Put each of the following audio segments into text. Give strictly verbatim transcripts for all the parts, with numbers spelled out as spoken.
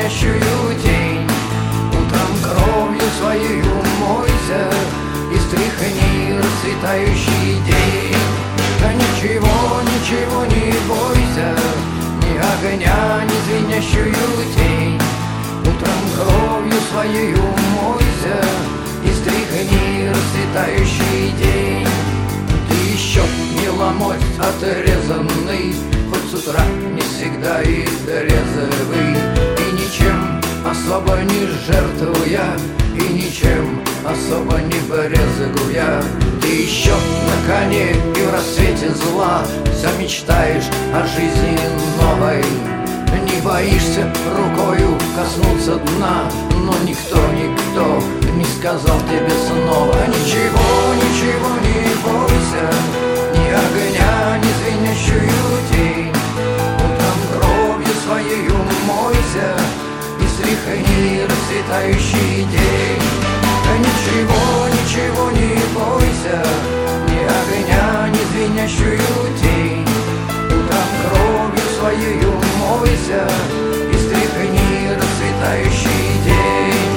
звенящую тень. Утром кровью своей умойся и стряхни расцветающий день. Да ничего, ничего не бойся, ни огня, ни звенящую тень. Утром кровью своей умойся и стряхни расцветающий день. Ты еще не ломоть отрезанный, хоть с утра не всегда и резвый, и ничем особо не жертвуя, и ничем особо не брезгуя. Ты еще на коне и в рассвете зла все мечтаешь о жизни новой. Не боишься рукою коснуться дна, но никто, никто не сказал тебе снова: ничего, ничего не бойся, ни огня, ни звенящую тень. Утром кровью своей умойся и стряхни расцветающий день. Ничего, ничего не бойся, ни огня, ни звенящую тень. Утром кровью своей умойся и стряхни расцветающий день.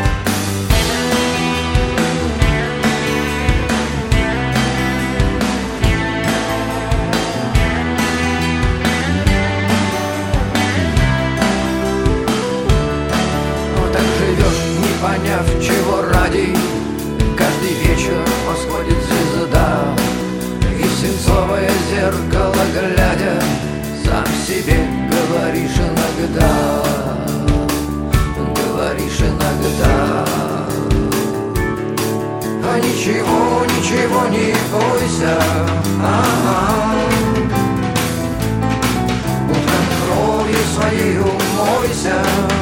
Но так живешь, не поняв, чего ради. Каждый вечер восходит звезда, и в свинцовое зеркало глядя сам себе говоришь иногда, говоришь иногда: а ничего, ничего не бойся, ага. Утром кровью своей умойся